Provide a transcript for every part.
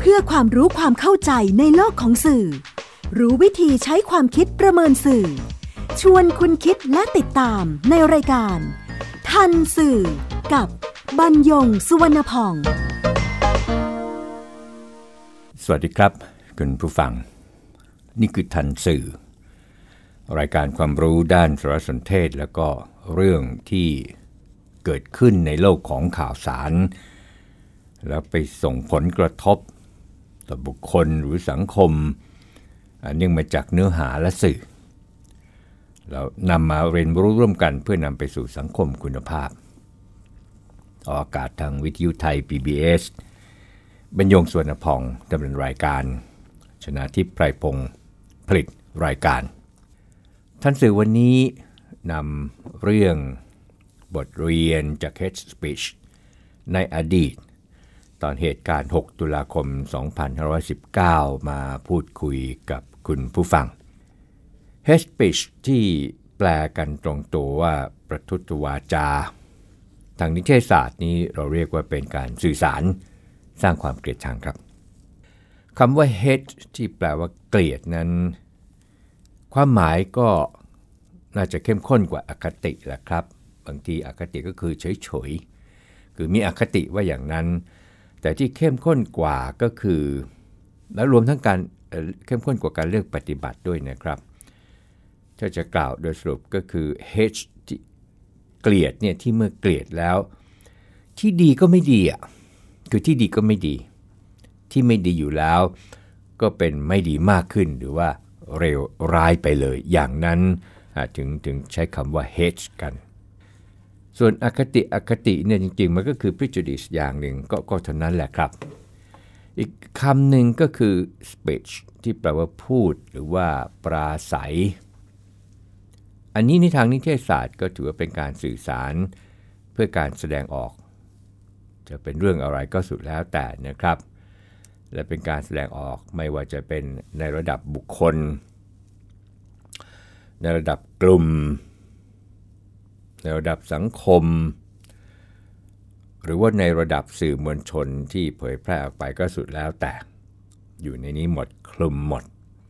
พื่อความรู้ความเข้าใจในโลกของสื่อรู้วิธีใช้ความคิดประเมินสื่อชวนคุณคิดและติดตามในรายการทันสื่อกับบรรยงสุวรรณพองสวัสดีครับคุณผู้ฟังนี่คือทันสื่อรายการความรู้ด้านสารสนเทศแล้วก็เรื่องที่เกิดขึ้นในโลกของข่าวสารแล้วไปส่งผลกระทบต่อบุคคลหรือสังคมเนื่องมาจากเนื้อหาและสื่อแล้วนำมาเรียนรู้ร่วมกันเพื่อนำไปสู่สังคมคุณภาพออกอากาศทางวิทยุไทย PBS บรรยงสุวรรณพองดำเนินรายการชนาทิพย์ไพรพงศ์ผลิตรายการท่านสื่อวันนี้นำเรื่องบทเรียนจาก Hate Speech ในอดีตตอนเหตุการณ์6ตุลาคม2519มาพูดคุยกับคุณผู้ฟัง Hate Speech ที่แปลกันตรงตัวว่าประทุษวาจาทางนิเทศศาสตร์นี้เราเรียกว่าเป็นการสื่อสารสร้างความเกลียดชังครับคำว่า hate ที่แปลว่าเกลียดนั้นความหมายก็น่าจะเข้มข้นกว่าอคติแหละครับบางทีอคติก็คือเฉยๆคือมีอคติว่าอย่างนั้นแต่ที่เข้มข้นกว่าก็คือและรวมทั้งการเข้มข้นกว่าการเลือกปฏิบัติด้วยนะครับถ้าจะกล่าวโดยสรุปก็คือ hate ที่เกลียดเนี่ยที่เมื่อเกลียดแล้วที่ดีก็ไม่ดีอ่ะคือที่ดีก็ไม่ดีที่ไม่ดีอยู่แล้วก็เป็นไม่ดีมากขึ้นหรือว่าเร็วร้ายไปเลยอย่างนั้นถึงใช้คำว่า hate กันส่วนอคติเนี่ยจริงๆมันก็คือ prejudice อย่างหนึ่งก็เท่านั้นแหละครับอีกคำหนึ่งก็คือ speech ที่แปลว่าพูดหรือว่าปราศัยอันนี้ในทางนิเทศศาสตร์ก็ถือว่าเป็นการสื่อสารเพื่อการแสดงออกจะเป็นเรื่องอะไรก็สุดแล้วแต่นะครับและเป็นการแสดงออกไม่ว่าจะเป็นในระดับบุคคลในระดับกลุ่มในระดับสังคมหรือว่าในระดับสื่อมวลชนที่เผยแพร่ออกไปก็สุดแล้วแต่อยู่ในนี้หมดคลุมหมด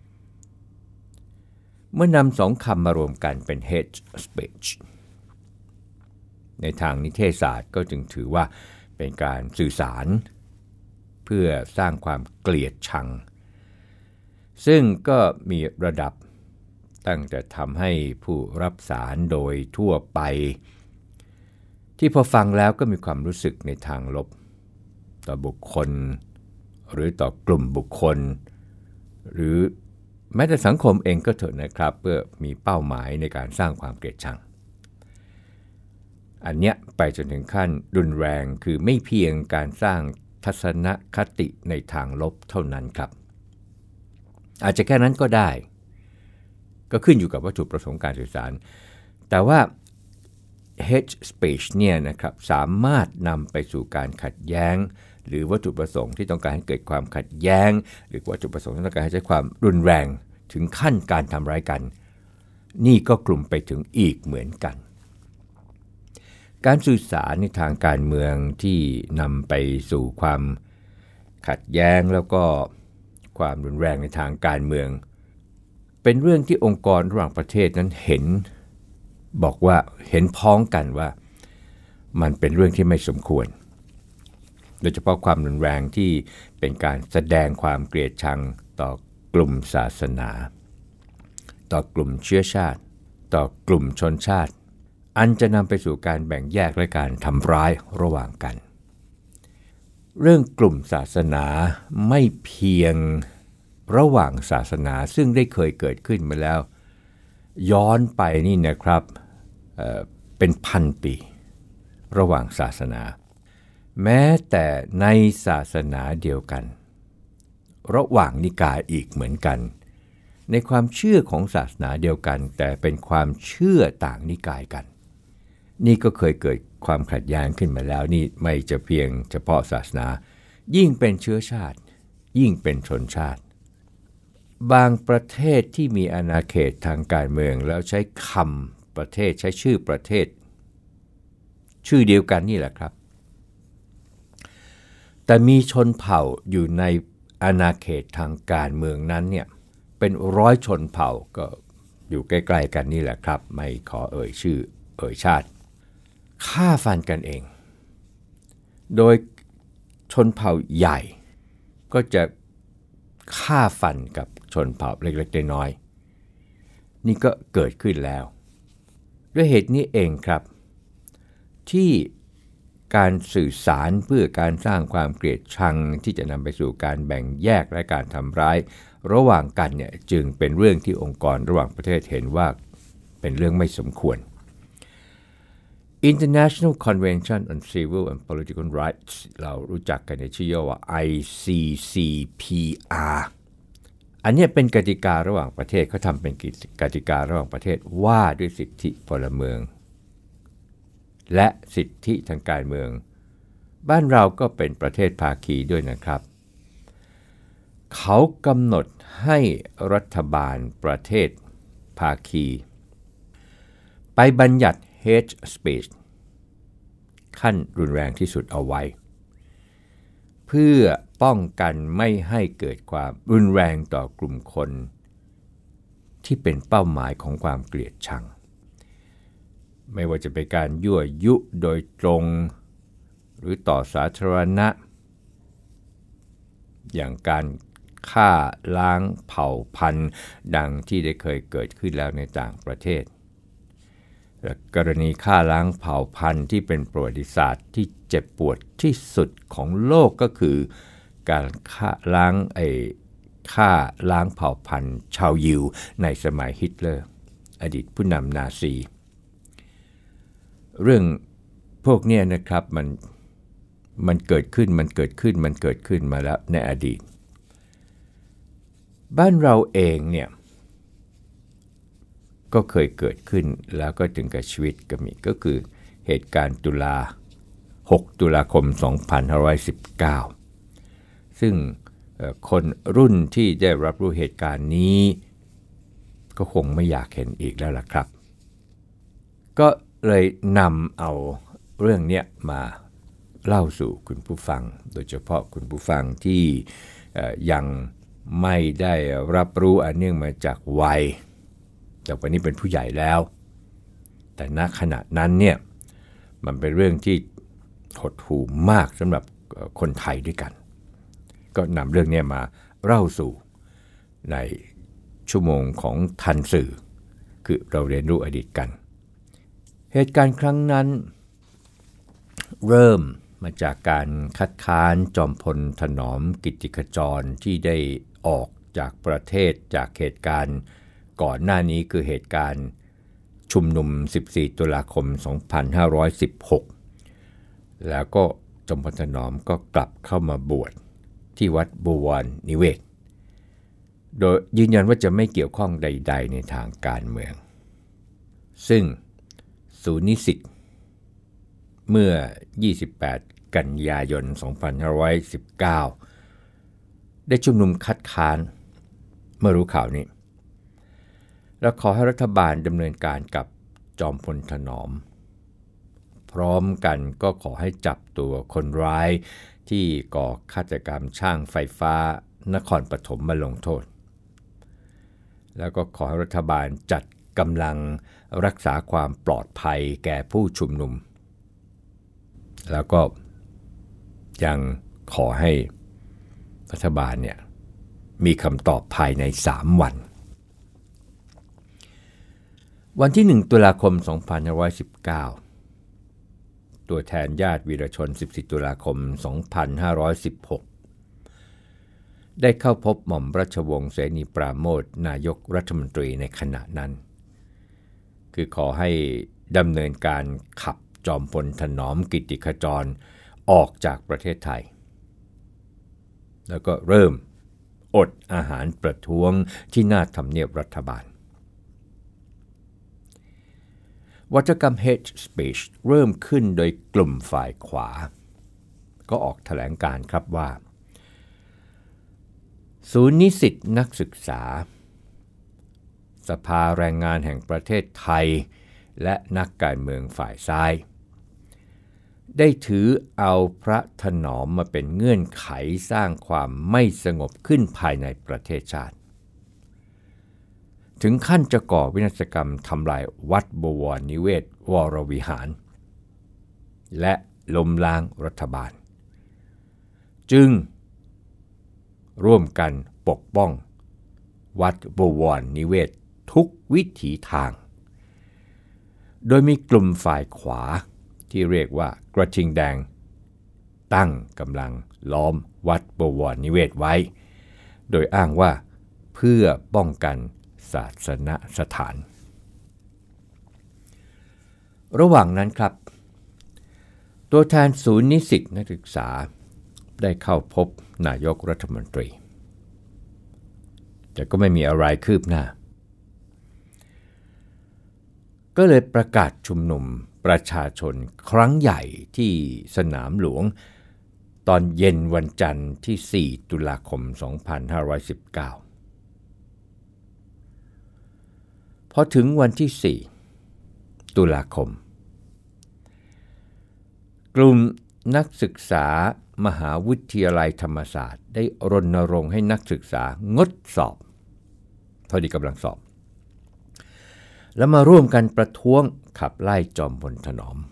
เมื่อนำสองคำมารวมกันเป็น hate speech ในทางนิเทศศาสตร์ก็จึงถือว่าเป็นการสื่อสารเพื่อสร้างความเกลียดชังซึ่งก็มีระดับตั้งแต่ทำให้ผู้รับสารโดยทั่วไปที่พอฟังแล้วก็มีความรู้สึกในทางลบต่อบุคคลหรือต่อกลุ่มบุคคลหรือแม้แต่สังคมเองก็เถอะนะครับเพื่อมีเป้าหมายในการสร้างความเกลียดชังอันเนี้ยไปจนถึงขั้นรุนแรงคือไม่เพียงการสร้างทัศนคติในทางลบเท่านั้นครับอาจจะแค่นั้นก็ได้ก็ขึ้นอยู่กับวัตถุประสงค์การสื่อสารแต่ว่า hate speech เนี่ยนะครับสามารถนำไปสู่การขัดแย้งหรือวัตถุประสงค์ที่ต้องการให้เกิดความขัดแย้งหรือวัตถุประสงค์ที่ต้องการให้ใช้ความรุนแรงถึงขั้นการทำร้ายกันนี่ก็กลุ่มไปถึงอีกเหมือนกันการสื่อสารในทางการเมืองที่นำไปสู่ความขัดแย้งแล้วก็ความรุนแรงในทางการเมืองเป็นเรื่องที่องค์กรระหว่างประเทศนั้นเห็นพ้องกันว่ามันเป็นเรื่องที่ไม่สมควรโดยเฉพาะความรุนแรงที่เป็นการแสดงความเกลียดชังต่อกลุ่มศาสนาต่อกลุ่มเชื้อชาติต่อกลุ่มชนชาติอันจะนำไปสู่การแบ่งแยกและการทำร้ายระหว่างกันเรื่องกลุ่มศาสนาไม่เพียงระหว่างศาสนาซึ่งได้เคยเกิดขึ้นมาแล้วย้อนไปนี่นะครับเป็นพันปีระหว่างศาสนาแม้แต่ในศาสนาเดียวกันระหว่างนิกายอีกเหมือนกันในความเชื่อของศาสนาเดียวกันแต่เป็นความเชื่อต่างนิกายกันนี่ก็เคยเกิดความขัดแย้งขึ้นมาแล้วนี่ไม่จะเพียงเฉพาะศาสนายิ่งเป็นเชื้อชาติยิ่งเป็นชนชาติบางประเทศที่มีอาณาเขตทางการเมืองแล้วใช้คำประเทศใช้ชื่อประเทศชื่อเดียวกันนี่แหละครับแต่มีชนเผ่าอยู่ในอาณาเขตทางการเมืองนั้นเนี่ยเป็นร้อยชนเผ่าก็อยู่ใกล้ๆกันนี่แหละครับไม่ขอเอ่ยชื่อเอ่ยชาติฆ่าฟันกันเองโดยชนเผ่าใหญ่ก็จะฆ่าฟันกับชนเผ่าเล็กๆน้อยๆนี่ก็เกิดขึ้นแล้วด้วยเหตุนี้เองครับที่การสื่อสารเพื่อการสร้างความเกลียดชังที่จะนำไปสู่การแบ่งแยกและการทำร้ายระหว่างกันเนี่ยจึงเป็นเรื่องที่องค์กรระหว่างประเทศเห็นว่าเป็นเรื่องไม่สมควร International Convention on Civil and Political Rights เรารู้จักกันในชื่อย่อว่า ICCPR อันนี้เป็นกติการะหว่างประเทศเขาทำเป็นกติการะหว่างประเทศว่าด้วยสิทธิพลเมืองและสิทธิทางการเมืองบ้านเราก็เป็นประเทศภาคีด้วยนะครับเขากำหนดให้รัฐบาลประเทศภาคีไปบัญญัติ hate speech ขั้นรุนแรงที่สุดเอาไว้เพื่อป้องกันไม่ให้เกิดความรุนแรงต่อกลุ่มคนที่เป็นเป้าหมายของความเกลียดชังไม่ว่าจะเป็นการยั่วยุโดยตรงหรือต่อสาธารณะอย่างการฆ่าล้างเผ่าพันธุ์ดังที่ได้เคยเกิดขึ้นแล้วในต่างประเทศกรณีฆ่าล้างเผ่าพันธุ์ที่เป็นประวัติศาสตร์ที่เจ็บปวดที่สุดของโลกก็คือการฆ่าล้างเผ่าพันธุ์ชาวยิวในสมัยฮิตเลอร์อดีตผู้นำนาซีเรื่องพวกนี้นะครับมันเกิดขึ้นมาแล้วในอดีตบ้านเราเองเนี่ยก็เคยเกิดขึ้นแล้วก็ถึงกับชีวิตก็มีก็คือเหตุการณ์6 ตุลาคม 2519 ซึ่งคนรุ่นที่ได้รับรู้เหตุการณ์นี้ก็คงไม่อยากเห็นอีกแล้วล่ะครับก็เลยนำเอาเรื่องนี้มาเล่าสู่คุณผู้ฟังโดยเฉพาะคุณผู้ฟังที่ยังไม่ได้รับรู้อันเนื่องมาจากวัยแต่วันนี้เป็นผู้ใหญ่แล้วแต่ณขณะนั้นเนี่ยมันเป็นเรื่องที่หดหู่มากสำหรับคนไทยด้วยกันก็นำเรื่องนี้มาเล่าสู่ในชั่วโมงของทันสื่อคือเราเรียนรู้อดีตกันเหตุการณ์ครั้งนั้นเริ่มมาจากการคัดค้านจอมพลถนอมกิตติขจรที่ได้ออกจากประเทศจากเหตุการณ์ก่อนหน้านี้คือเหตุการณ์ชุมนุม14 ตุลาคม 2516แล้วก็จอมพลถนอมก็กลับเข้ามาบวชที่วัดบวรนิเวศโดยยืนยันว่าจะไม่เกี่ยวข้องใดๆในทางการเมืองซึ่งศูนย์นิสิตเมื่อ28 กันยายน 2519ได้ชุมนุมคัดค้านเมื่อรู้ข่าวนี้และขอให้รัฐบาลดำเนินการกับจอมพลถนอมพร้อมกันก็ขอให้จับตัวคนร้ายที่ก่อฆาตกรรมช่างไฟฟ้านครปฐมมาลงโทษแล้วก็ขอให้รัฐบาลจัดกำลังรักษาความปลอดภัยแก่ผู้ชุมนุมแล้วก็ยังขอให้รัฐบาลเนี่ยมีคำตอบภายใน3 วันวันที่1 ตุลาคม 2519ตัวแทนญาติวีรชน14 ตุลาคม 2516ได้เข้าพบหม่อมราชวงศ์เสนีปราโมชนายกรัฐมนตรีในขณะนั้นคือขอให้ดำเนินการขับจอมพลถนอมกิตติขจรออกจากประเทศไทยแล้วก็เริ่มอดอาหารประท้วงที่หน้าทำเนียบรัฐบาลวัฒกรรม hate speech เริ่มขึ้นโดยกลุ่มฝ่ายขวาก็ออกแถลงการครับว่าศูนย์นิสิตนักศึกษาสภาแรงงานแห่งประเทศไทยและนักการเมืองฝ่ายซ้ายได้ถือเอาพระถนอมมาเป็นเงื่อนไขสร้างความไม่สงบขึ้นภายในประเทศชาติถึงขั้นจะก่อวินาศกรรมทำลายวัดบวรนิเวศวรวิหารและล้มล้างรัฐบาลจึงร่วมกันปกป้องวัดบวรนิเวศทุกวิถีทางโดยมีกลุ่มฝ่ายขวาที่เรียกว่ากระทิงแดงตั้งกำลังล้อมวัดบวรนิเวศไว้โดยอ้างว่าเพื่อป้องกันศาสนสถานระหว่างนั้นครับตัวแทนศูนย์นิสิตนักศึกษาได้เข้าพบนายกรัฐมนตรีแต่ก็ไม่มีอะไรคืบหน้าก็เลยประกาศชุมนุมประชาชนครั้งใหญ่ที่สนามหลวงตอนเย็นวันจันทร์ที่4ตุลาคม2519พอถึงวันที่4ตุลาคมกลุ่มนักศึกษามหาวิทยาลัยธรรมศาสตร์ได้รณรงค์ให้นักศึกษางดสอบพอดีกำลังสอบแล้วมาร่วมกันประท้วงขับไล่จอมพลถนอม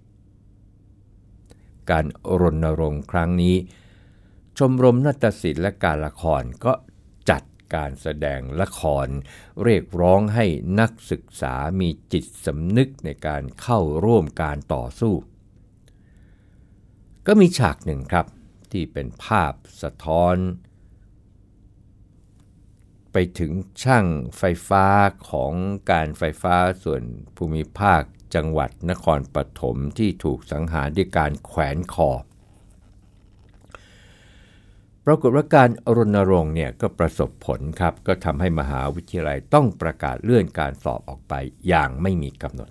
การรณรงค์ครั้งนี้ชมรมนาฏศิลป์และการละครก็จัดการแสดงละครเรียกร้องให้นักศึกษามีจิตสำนึกในการเข้าร่วมการต่อสู้ก็มีฉากหนึ่งครับที่เป็นภาพสะท้อนไปถึงช่างไฟฟ้าของการไฟฟ้าส่วนภูมิภาคจังหวัดนครปฐมที่ถูกสังหารด้วยการแขวนคอปรากฏว่าการรณรงค์เนี่ยก็ประสบผลครับก็ทำให้มหาวิทยาลัยต้องประกาศเลื่อนการสอบออกไปอย่างไม่มีกำหนด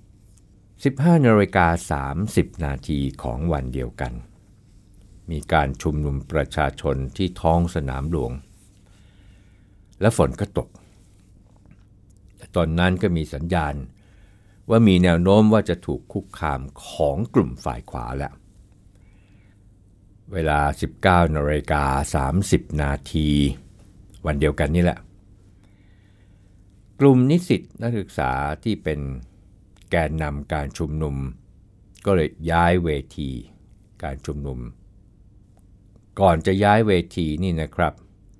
15:30 นาทีของวันเดียวกันมีการชุมนุมประชาชนที่ท้องสนามหลวงและฝนก็ตกตอนนั้นก็มีสัญญาณว่ามีแนวโน้มว่าจะถูกคุกคามของกลุ่มฝ่ายขวาแล้วเวลา 19:30 นาทีวันเดียวกันนี่แหละกลุ่มนิสิตนักศึกษาที่เป็นแกนนำการชุมนุมก็เลยย้ายเวทีการชุมนุมก่อนจะย้ายเวทีนี่นะครับ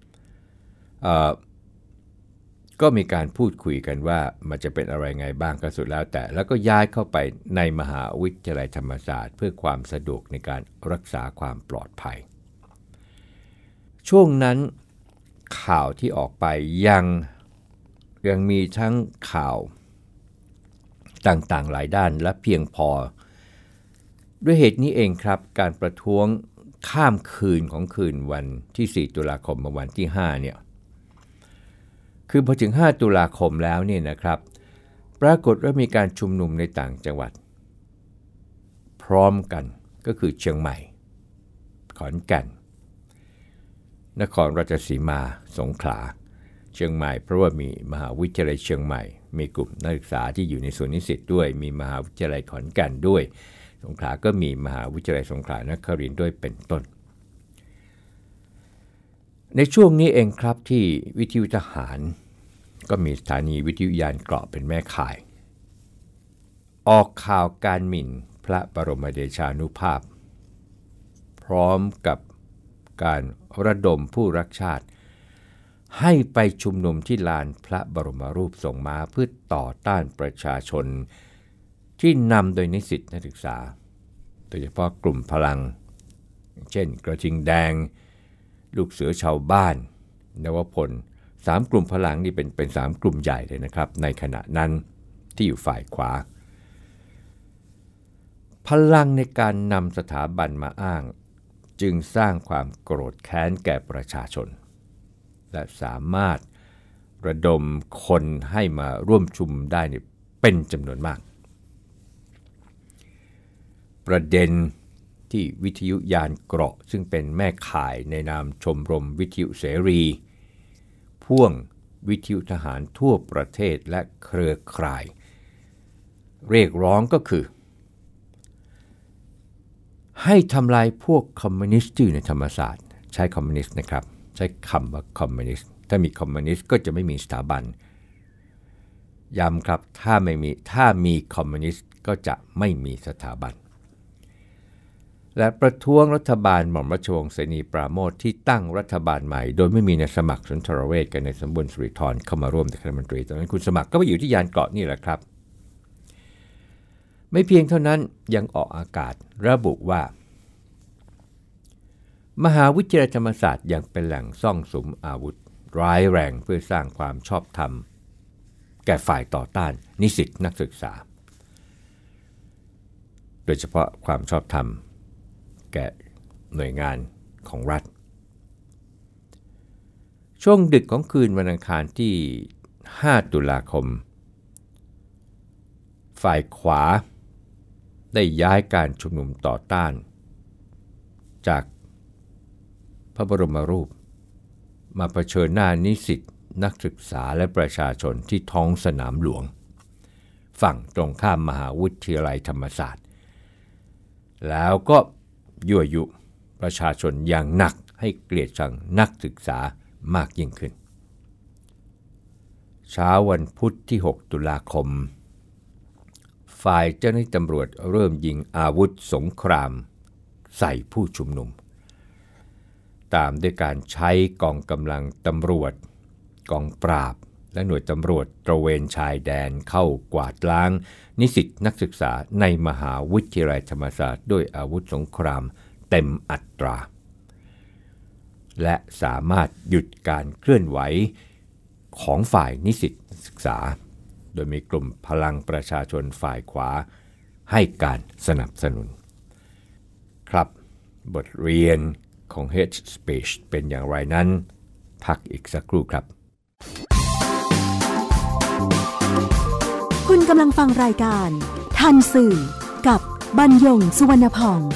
ก็มีการพูดคุยกันว่ามันจะเป็นอะไรไงบ้างก็สุดแล้วแต่แล้วก็ย้ายเข้าไปในมหาวิทยาลัยธรรมศาสตร์เพื่อความสะดวกในการรักษาความปลอดภัยช่วงนั้นข่าวที่ออกไปยังมีทั้งข่าวต่างๆหลายด้านและเพียงพอด้วยเหตุนี้เองครับการประท้วงข้ามคืนของคืนวันที่4ตุลาคมมาวันที่5เนี่ยคือพอถึง5ตุลาคมแล้วเนี่ยนะครับปรากฏว่ามีการชุมนุมในต่างจังหวัดพร้อมกันก็คือเชียงใหม่ขอนแก่นนครราชสีมาสงขลาเชียงใหม่เพราะว่ามีมหาวิทยาลัยเชียงใหม่มีกลุ่มนักศึกษาที่อยู่ในส่วนนิสิตด้วยมีมหาวิทยาลัยขอนแก่นด้วยสงขลาก็มีมหาวิทยาลัยสงขลานครินทร์ด้วยเป็นต้นในช่วงนี้เองครับที่วิทยุทหารก็มีสถานีวิทยุยานเกราะเป็นแม่ข่ายออกข่าวการหมิ่นพระบรมเดชานุภาพพร้อมกับการระดมผู้รักชาติให้ไปชุมนุมที่ลานพระบรมรูปทรงม้าเพื่อต่อต้านประชาชนที่นำโดยนิสิตนักศึกษาโดยเฉพาะกลุ่มพลังเช่นกระทิงแดงลูกเสือชาวบ้านนวพล3กลุ่มพลังนี่เป็น3กลุ่มใหญ่เลยนะครับในขณะนั้นที่อยู่ฝ่ายขวาพลังในการนำสถาบันมาอ้างจึงสร้างความโกรธแค้นแก่ประชาชนและสามารถระดมคนให้มาร่วมชุมนุมได้เป็นจำนวนมากประเด็นที่วิทยุยานเกราะซึ่งเป็นแม่ข่ายในนามชมรมวิทยุเสรีพ่วงวิทยุทหารทั่วประเทศและเครือข่ายเรียกร้องก็คือให้ทำลายพวกคอมมิวนิสต์ที่อยู่ในธรรมศาสตร์ใช้คอมมิวนิสต์นะครับใช้คำว่าคอมมิวนิสต์ถ้ามีคอมมิวนิสต์ก็จะไม่มีสถาบันย้ำครับถ้ามีคอมมิวนิสต์ก็จะไม่มีสถาบันและประท้วงรัฐบาลหม่อมราชวงศ์เสนีปราโมชที่ตั้งรัฐบาลใหม่โดยไม่มีนายสมัครสุนทรเวชกับนายสมบูรณ์สุริธรเข้ามาร่วมเป็นคณะรัฐมนตรีตอนนั้นคุณสมัครก็ไปอยู่ที่ยานเกาะนี่แหละครับไม่เพียงเท่านั้นยังออกอากาศระบุว่ามหาวิทยาลัยธรรมศาสตร์ยังเป็นแหล่งซ่องสุมอาวุธร้ายแรงเพื่อสร้างความชอบธรรมแก่ฝ่ายต่อต้านนิสิตนักศึกษาโดยเฉพาะความชอบธรรมแก่หน่วยงานของรัฐช่วงดึกของคืนวันอังคารที่5ตุลาคมฝ่ายขวาได้ย้ายการชุมนุมต่อต้านจากพระบรมรูปมาเผชิญหน้านิสิตนักศึกษาและประชาชนที่ท้องสนามหลวงฝั่งตรงข้ามมหาวิทยาลัยธรรมศาสตร์แล้วก็ยั่วยุประชาชนอย่างหนักให้เกลียดชังนักศึกษามากยิ่งขึ้นเช้าวันพุธที่6ตุลาคมฝ่ายเจ้าหน้าที่ตำรวจเริ่มยิงอาวุธสงครามใส่ผู้ชุมนุมตามด้วยการใช้กองกำลังตำรวจกองปราบและหน่วยตำรวจตระเวนชายแดนเข้ากวาดล้างนิสิตนักศึกษาในมหาวิทยาลัยธรรมศาสตร์ด้วยอาวุธสงครามเต็มอัตราและสามารถหยุดการเคลื่อนไหวของฝ่ายนิสิตนักศึกษาโดยมีกลุ่มพลังประชาชนฝ่ายขวาให้การสนับสนุนครับบทเรียนของ Hate Speech เป็นอย่างไรนั้นพักอีกสักครู่ครับคุณกำลังฟังรายการทันสื่อกับบรรยงสุวรรณพอง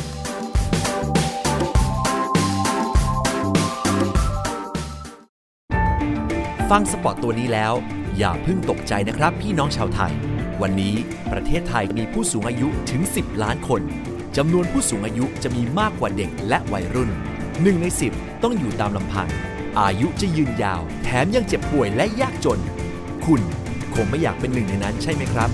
ฟังสปอตตัวนี้แล้วอย่าเพิ่งตกใจนะครับพี่น้องชาวไทยวันนี้ประเทศไทยมีผู้สูงอายุถึง10ล้านคนจำนวนผู้สูงอายุจะมีมากกว่าเด็กและวัยรุ่น1ใน10ต้องอยู่ตามลำพังอายุจะยืนยาวแถมยังเจ็บป่วยและยากจนคุณคงไม่อยากเป็นหนึ่งในนั้นใช่ไหมครับ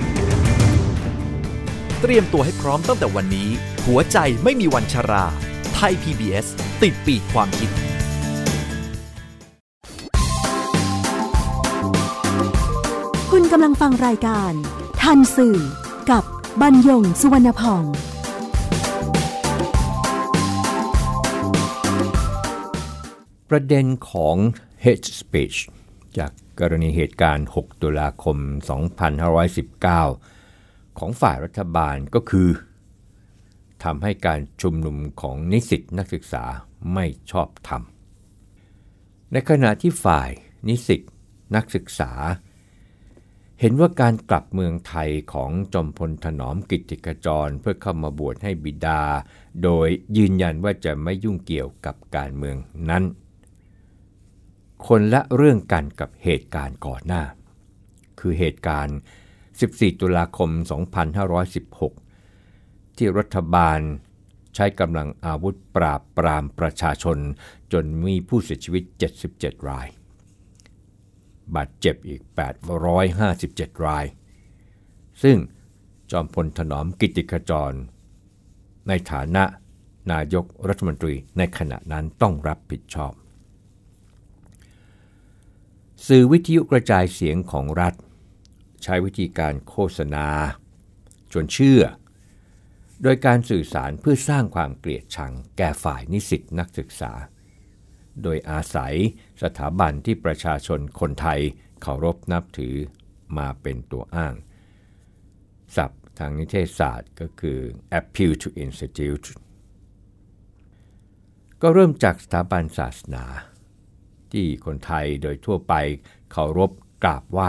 เตรียมตัวให้พร้อมตั้งแต่วันนี้หัวใจไม่มีวันชราไทย PBS ติดปีกความคิดคุณกำลังฟังรายการทันสื่อกับบรรยงสุวรรณพองประเด็นของ Hate Speech จากกรณีเหตุการณ์6ตุลาคม2519ของฝ่ายรัฐบาลก็คือทำให้การชุมนุมของนิสิตนักศึกษาไม่ชอบธรรมในขณะที่ฝ่ายนิสิตนักศึกษาเห็นว่าการกลับเมืองไทยของจอมพลถนอมกิตติขจรเพื่อเข้ามาบวชให้บิดาโดยยืนยันว่าจะไม่ยุ่งเกี่ยวกับการเมืองนั้นคนละเรื่องกันกับเหตุการณ์ก่อนหน้าคือเหตุการณ์14ตุลาคม2516ที่รัฐบาลใช้กำลังอาวุธปราบปรามประชาชนจนมีผู้เสียชีวิต77รายบาดเจ็บอีก857รายซึ่งจอมพลถนอมกิตติขจรในฐานะนายกรัฐมนตรีในขณะนั้นต้องรับผิดชอบสื่อวิทยุกระจายเสียงของรัฐใช้วิธีการโฆษณาชวนเชื่อโดยการสื่อสารเพื่อสร้างความเกลียดชังแก่ฝ่ายนิสิตนักศึกษาโดยอาศัยสถาบันที่ประชาชนคนไทยเคารพนับถือมาเป็นตัวอ้างศัพท์ทางนิเทศศาสตร์ก็คือ appeal to institute ก็เริ่มจากสถาบันศาสนาที่คนไทยโดยทั่วไปเคารพกราบไหว้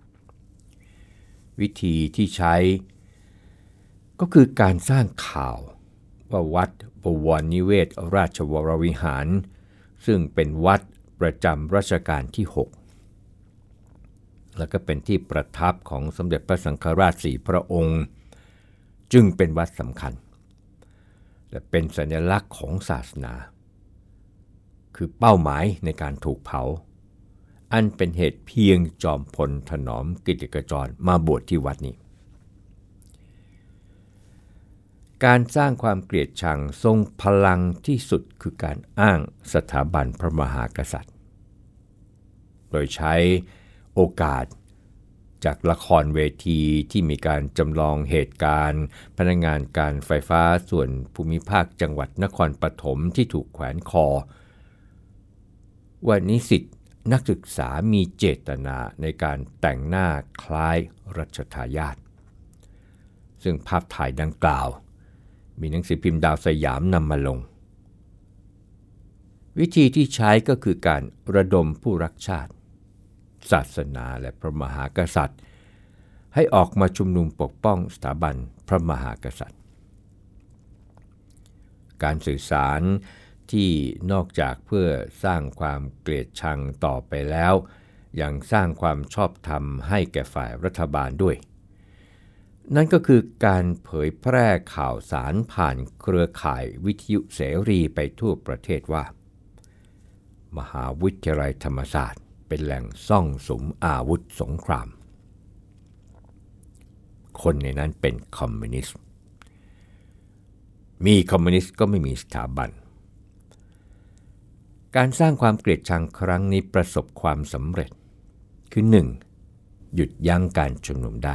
วิธีที่ใช้ก็คือการสร้างข่าวว่าวัดบวรนิเวศราชวรวิหารซึ่งเป็นวัดประจำรัชกาลที่6แล้วก็เป็นที่ประทับของสมเด็จพระสังฆราช4พระองค์จึงเป็นวัดสำคัญและเป็นสัญลักษณ์ของศาสนาคือเป้าหมายในการถูกเผาอันเป็นเหตุเพียงจอมพลถนอมกิติขจรมาบวชที่วัดนี้การสร้างความเกลียดชังทรงพลังที่สุดคือการอ้างสถาบันพระมหากษัตริย์โดยใช้โอกาสจากละครเวทีที่มีการจำลองเหตุการณ์พนักงานการไฟฟ้าส่วนภูมิภาคจังหวัดนครปฐมที่ถูกแขวนคอว่านิสิตนักศึกษามีเจตนาในการแต่งหน้าคล้ายรัชทายาทซึ่งภาพถ่ายดังกล่าวมีหนังสือพิมพ์ดาวสยามนำมาลงวิธีที่ใช้ก็คือการระดมผู้รักชาติศาสนาและพระมหากษัตริย์ให้ออกมาชุมนุมปกป้องสถาบันพระมหากษัตริย์การสื่อสารที่นอกจากเพื่อสร้างความเกลียดชังต่อไปแล้วยังสร้างความชอบธรรมให้แก่ฝ่ายรัฐบาลด้วยนั่นก็คือการเผยแพร่ข่าวสารผ่านเครือข่ายวิทยุเสรีไปทั่วประเทศว่ามหาวิทยาลัยธรรมศาสตร์เป็นแหล่งซ่องสุมอาวุธสงครามคนในนั้นเป็นคอมมิวนิสต์มีคอมมิวนิสต์ก็ไม่มีสถาบันการสร้างความเกลียดชังครั้งนี้ประสบความสำเร็จคือ 1. หยุดยั้งการชุมนุมได้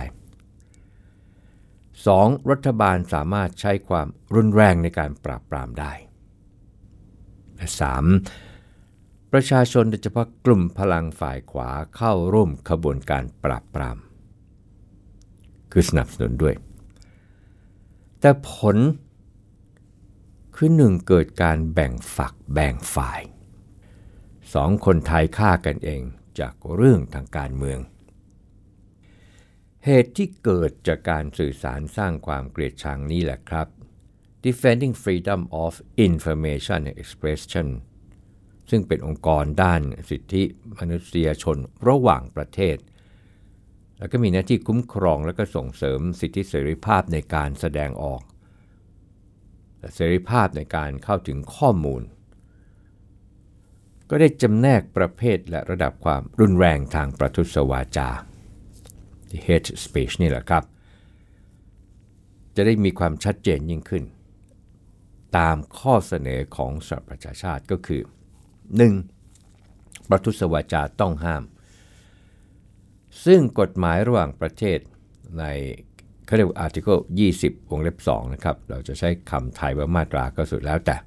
2. รัฐบาลสามารถใช้ความรุนแรงในการปราบปรามได้และ 3. ประชาชนโดยเฉพาะกลุ่มพลังฝ่ายขวาเข้าร่วมขบวนการปราบปรามคือสนับสนุนด้วยแต่ผลคือ 1. เกิดการแบ่งฝักแบ่งฝ่าย 2. คนไทยฆ่ากันเองจากเรื่องทางการเมืองเหตุที่เกิดจากการสื่อสารสร้างความเกลียดชังนี้แหละครับ Defending Freedom of Information and Expression ซึ่งเป็นองค์กรด้านสิทธิมนุษยชนระหว่างประเทศแล้วก็มีหน้าที่คุ้มครองและก็ส่งเสริมสิทธิเสรีภาพในการแสดงออกและเสรีภาพในการเข้าถึงข้อมูลก็ได้จำแนกประเภทและระดับความรุนแรงทางประทุษวาจาที่ hate speech นี่แหละครับจะได้มีความชัดเจนยิ่งขึ้นตามข้อเสนอของสหประชาชาติก็คือ 1. ประทุษวาจาต้องห้ามซึ่งกฎหมายระหว่างประเทศในเขาเรียกว่า Article 20 วงเล็บ 2 นะครับเราจะใช้คำไทยว่ามาตราก็สุดแล้วแต่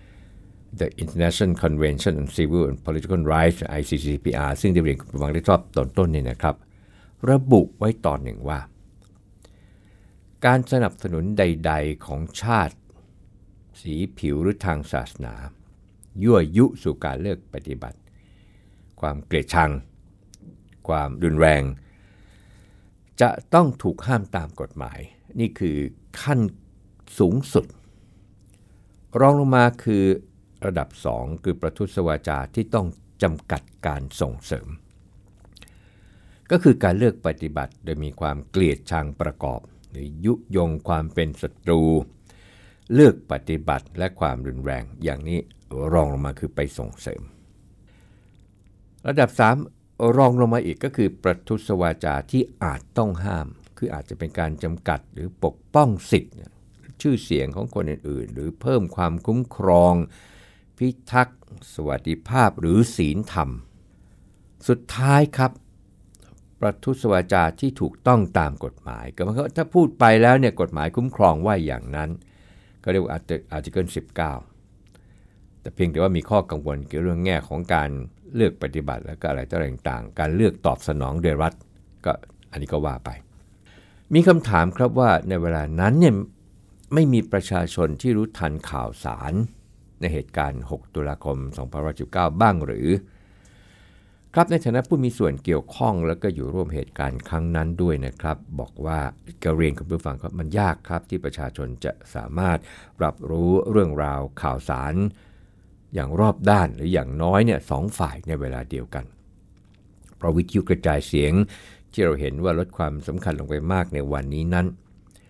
The International Convention on Civil and Political Rights ICCPR ซึ่งได้เรียนคุณผู้ฟังได้ชอบตอนต้นนี่นะครับระบุไว้ตอนหนึ่งว่าการสนับสนุนใดๆของชาติสีผิวหรือทางศาสนายั่วยุสู่การเลือกปฏิบัติความเกลียดชังความรุนแรงจะต้องถูกห้ามตามกฎหมายนี่คือขั้นสูงสุดรองลงมาคือระดับ 2 คือประทุษวาจาที่ต้องจำกัดการส่งเสริมก็คือการเลือกปฏิบัติโดยมีความเกลียดชังประกอบหรือยุยงความเป็นศัตรูเลือกปฏิบัติและความรุนแรงอย่างนี้รองลงมาคือไปส่งเสริมระดับ 3 รองลงมาอีกก็คือประทุษวาจาที่อาจต้องห้ามคืออาจจะเป็นการจำกัดหรือปกป้องสิทธิ์ชื่อเสียงของคนอื่นๆหรือเพิ่มความคุ้มครองพิทักษ์สวัสดิภาพหรือศีลธรรมสุดท้ายครับประทุษวาจาที่ถูกต้องตามกฎหมายก็หมายความว่าถ้าพูดไปแล้วเนี่ยกฎหมายคุ้มครองว่าอย่างนั้นก็เรียกว่า Article 19แต่เพียงแต่ว่ามีข้อกังวลเกี่ยวกับเรื่องแง่ของการเลือกปฏิบัติและก็อะไรต่างๆการเลือกตอบสนองโดยรัฐก็อันนี้ก็ว่าไปมีคำถามครับว่าในเวลานั้นเนี่ยไม่มีประชาชนที่รู้ทันข่าวสารในเหตุการณ์6ตุลาคม2519บ้างหรือครับในฐานะผู้มีส่วนเกี่ยวข้องแล้วก็อยู่ร่วมเหตุการณ์ครั้งนั้นด้วยนะครับบอกว่าการเรียนกับผู้ฟังครับมันยากครับที่ประชาชนจะสามารถรับรู้เรื่องราวข่าวสารอย่างรอบด้านหรืออย่างน้อยเนี่ย2ฝ่ายในเวลาเดียวกันเพราะวิทยุกระจายเสียงที่เราเห็นว่าลดความสำคัญลงไปมากในวันนี้นั้น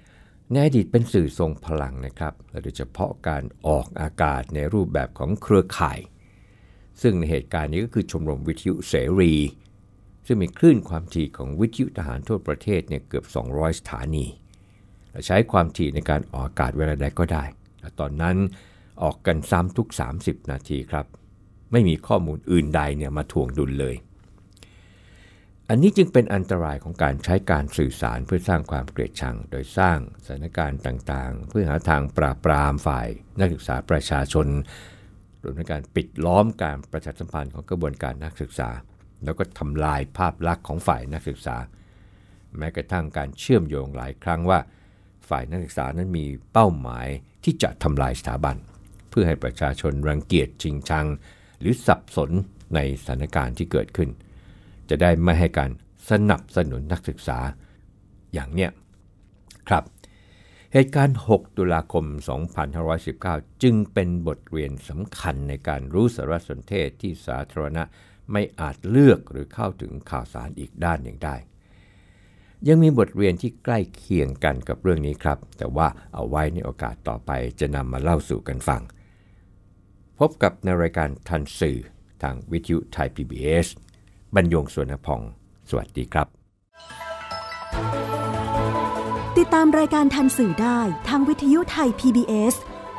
ในอดีตเป็นสื่อทรงพลังนะครับโดยเฉพาะการออกอากาศในรูปแบบของเครือข่ายซึ่งในเหตุการณ์นี้ก็คือชมรมวิทยุเสรีซึ่งมีคลื่นความถี่ของวิทยุทหารทั่วประเทศเนี่ยเกือบ200สถานีและใช้ความถี่ในการออกอากาศเวลาใดก็ได้และตอนนั้นออกกันซ้ำทุก30นาทีครับไม่มีข้อมูลอื่นใดเนี่ยมาถ่วงดุลเลยอันนี้จึงเป็นอันตรายของการใช้การสื่อสารเพื่อสร้างความเกลียดชังโดยสร้างสถานการณ์ต่างๆเพื่อหาทางปราบปรามฝ่ายนักศึกษาประชาชนรวมถึงการปิดล้อมการประชาสัมพันธ์ของกระบวนการนักศึกษาแล้วก็ทำลายภาพลักษณ์ของฝ่ายนักศึกษาแม้กระทั่งการเชื่อมโยงหลายครั้งว่าฝ่ายนักศึกษานั้นมีเป้าหมายที่จะทำลายสถาบันเพื่อให้ประชาชนรังเกียจชิงชังหรือสับสนในสถานการณ์ที่เกิดขึ้นจะได้ไม่ให้การสนับสนุนนักศึกษาอย่างเนี้ยครับเหตุการณ์6ตุลาคม2519จึงเป็นบทเรียนสำคัญในการรู้สารสนเทศที่สาธารณะไม่อาจเลือกหรือเข้าถึงข่าวสารอีกด้านหนึ่งได้ยังมีบทเรียนที่ใกล้เคียงกันกับเรื่องนี้ครับแต่ว่าเอาไว้ในโอกาสต่อไปจะนำมาเล่าสู่กันฟังพบกับในรายการทันสื่อทางวิทยุไทย PBS บรรยง สวนพองสวัสดีครับติดตามรายการทันสื่อได้ทางวิทยุไทย PBS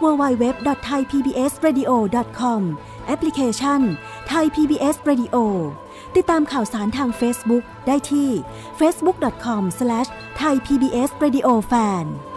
www.thaipbsradio.com แอปพลิเคชัน Thai PBS Radio ติดตามข่าวสารทาง Facebook ได้ที่ facebook.com/thaipbsradiofan